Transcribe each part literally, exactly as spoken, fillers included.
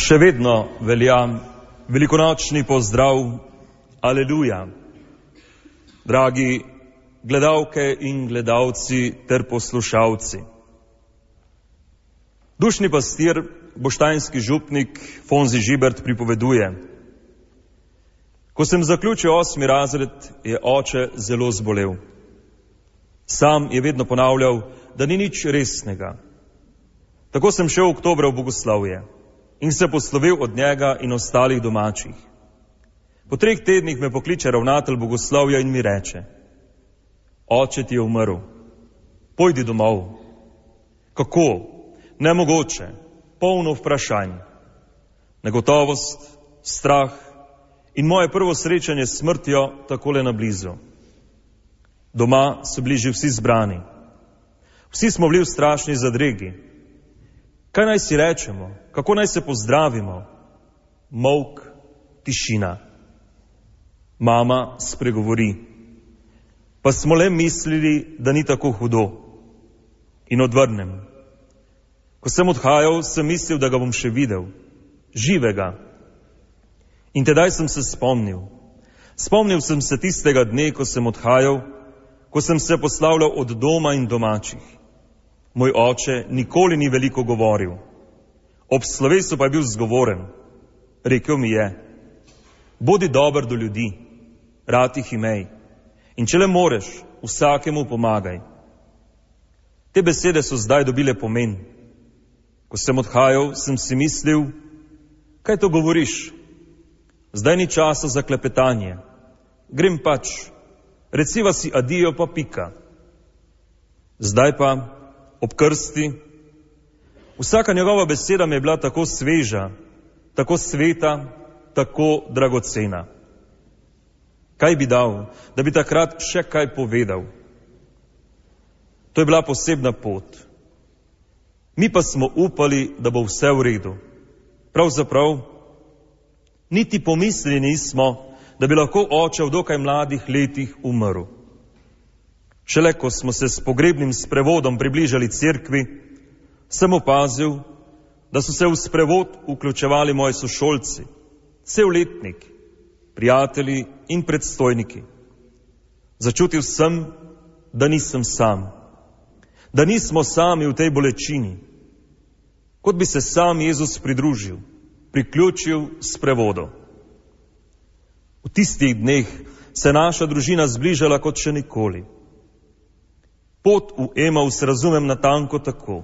Še vedno velja velikonočni pozdrav Aleluja. Dragi gledalke in gledalci ter poslušalci. Dušni pastir, boštanski župnik Fonzi Žibert pripoveduje: ko sem zaključil osmi razred, je oče zelo zbolel. Sam je vedno ponavljal, da ni nič resnega. Tako sem šel oktobra v bogoslovje in se poslovil od njega in ostalih domačih. Po treh tednih me pokliče ravnatelj bogoslovja in mi reče: oče ti je umrl, pojdi domov. Kako? Nemogoče, polno vprašanj. Negotovost, strah in moje prvo srečanje s smrtjo takole na blizu. Doma so bili že vsi zbrani. Vsi smo bili v strašni zadregi. Kaj naj si rečemo? Kako naj se pozdravimo? Molk, tišina. Mama spregovori: pa smo le mislili, da ni tako hudo. In odvrnem: ko sem odhajal, sem mislil, da ga bom še videl, živega. In tedaj sem se spomnil. Spomnil sem se tistega dne, ko sem odhajal, ko sem se poslavljal od doma in domačih. Moj oče nikoli ni veliko govoril. Ob slovesu pa je bil zgovoren. Rekel mi je: bodi dober do ljudi, rad jih imej, in če le moreš, vsakemu pomagaj. Te besede so zdaj dobile pomen. Ko sem odhajal, sem si mislil: kaj to govoriš? Zdaj ni časa za klepetanje. Grem pač, reciva si adijo pa pika. Zdaj pa, ob krsti, vsaka njegova beseda mi je bila tako sveža, tako sveta, tako dragocena. Kaj bi dal, da bi takrat še kaj povedal? To je bila posebna pot. Mi pa smo upali, da bo vse v redu. Pravzaprav, niti pomislili nismo, da bi lahko oče v dokaj mladih letih umrl. Šele ko smo se s pogrebnim sprevodom približali cerkvi, sem opazil, da so se v sprevod vključevali moji sošolci, cel letnik, prijatelji in predstojniki. Začutil sem, da nisem sam, da nismo sami v tej bolečini, kot bi se sam Jezus pridružil, priključil sprevodu. V tistih dneh se naša družina zbližala kot še nikoli. Pot v Emaus razumem natanko tako.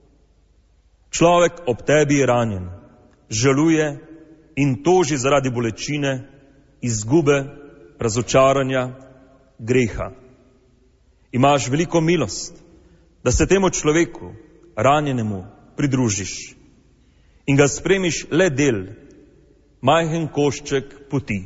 Človek ob tebi je ranjen, žaluje in toži zaradi bolečine, izgube, razočaranja, greha. Imaš veliko milost, da se temu človeku, ranjenemu, pridružiš in ga spremiš le del, majhen košček poti.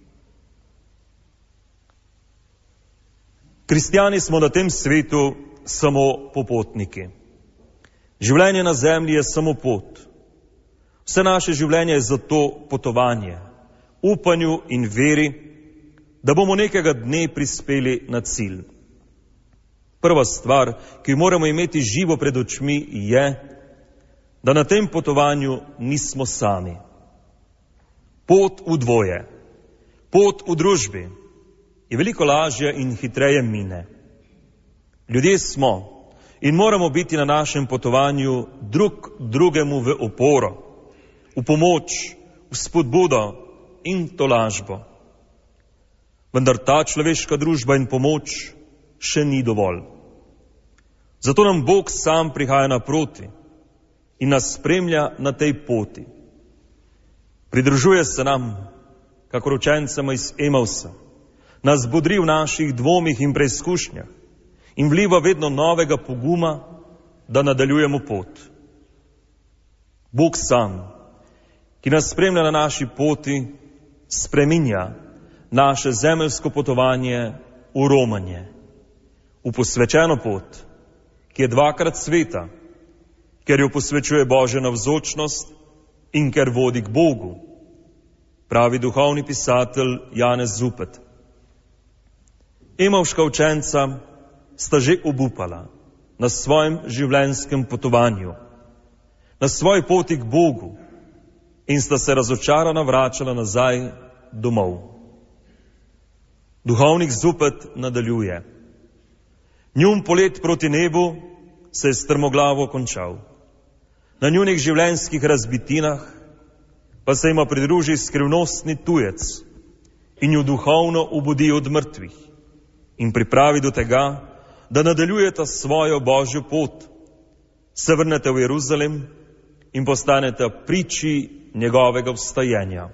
Kristjani smo na tem svetu samo popotniki. Življenje na zemlji je samo pot. Vse naše življenje je zato potovanje, upanju in veri, da bomo nekega dne prispeli na cilj. Prva stvar, ki jo moramo imeti živo pred očmi, je, da na tem potovanju nismo sami. Pot v dvoje, pot v družbi je veliko lažje in hitreje mine. Ljudje smo in moramo biti na našem potovanju drug drugemu v oporo, v pomoč, v spodbudo in tolažbo. Vendar ta človeška družba in pomoč še ni dovolj. Zato nam Bog sam prihaja naproti in nas spremlja na tej poti. Pridružuje se nam, kakor učencema iz Emausa, nas bodri v naših dvomih in preizkušnjah in vliva vedno novega poguma, da nadaljujemo pot. Bog sam, ki nas spremlja na naši poti, spreminja naše zemeljsko potovanje v romanje, v posvečeno pot, ki je dvakrat sveta, ker jo posvečuje Božja navzočnost in ker vodi k Bogu, pravi duhovni pisatelj Janez Zupet. Emavška učenca sta že obupala na svojem življenjskem potovanju, na svoji poti k Bogu in sta se razočarana vračala nazaj domov. Duhovnik zopet nadaljuje. Njun polet proti nebu se je strmoglavo končal. Na njunih življenjskih razbitinah pa se jima pridruži skrivnostni tujec in ju duhovno obudi od mrtvih in pripravi do tega, da nadaljujeta svojo božjo pot, se vrnete v Jeruzalem in postanete priči njegovega vstajenja.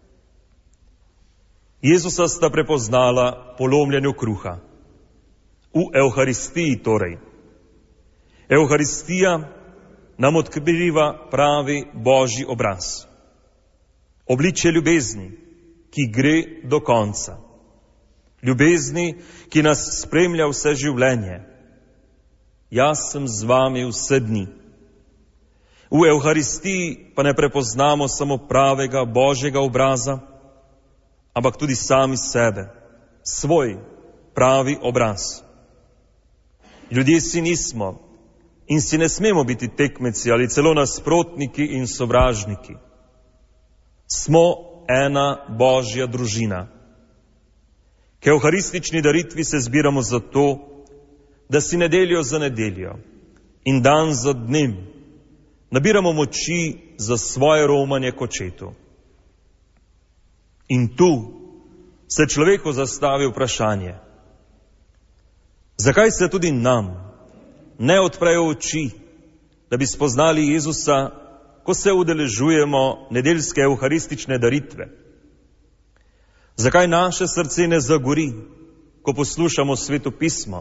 Jezusa sta prepoznala po lomljenju kruha. V Evharistiji torej. Evharistija nam odkriva pravi božji obraz. Obličje ljubezni, ki gre do konca. Ljubezni, ki nas spremlja vse življenje. Jaz sem z vami vse dni. V Evharistiji pa ne prepoznamo samo pravega božjega obraza, ampak tudi sami sebe, svoj pravi obraz. Ljudje si nismo in si ne smemo biti tekmeci ali celo nasprotniki in sovražniki. Smo ena božja družina. K evharistični daritvi se zbiramo zato, da si nedeljo za nedeljo in dan za dnem nabiramo moči za svoje romanje k očetu. In tu se človeku zastavi vprašanje, zakaj se tudi nam ne odprejo oči, da bi spoznali Jezusa, ko se udeležujemo nedeljske evharistične daritve? Zakaj naše srce ne zagori, ko poslušamo Sveto pismo?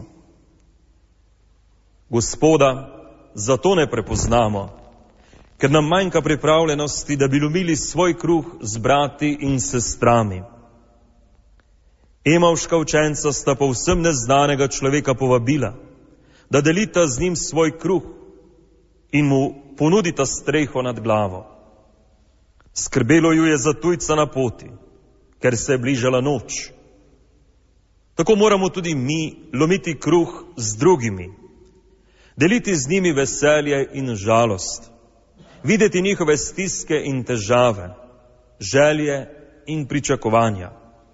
Gospoda zato ne prepoznamo, ker nam manjka pripravljenosti, da bi ljubili svoj kruh z brati in sestrami. Emavška učenca sta povsem neznanega človeka povabila, da delita z njim svoj kruh in mu ponudita streho nad glavo. Skrbelo ju je za tujca na poti, ker se je bližala noč. Tako moramo tudi mi lomiti kruh z drugimi, deliti z njimi veselje in žalost, videti njihove stiske in težave, želje in pričakovanja.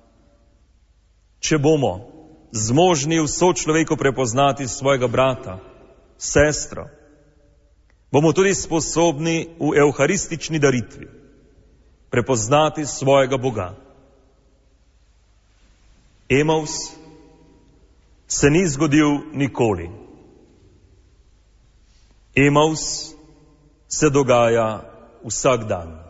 Če bomo zmožni vso človeku prepoznati svojega brata, sestro, bomo tudi sposobni v evharistični daritvi prepoznati svojega Boga. Emavs se ni zgodil nikoli. Emavs se dogaja vsak dan.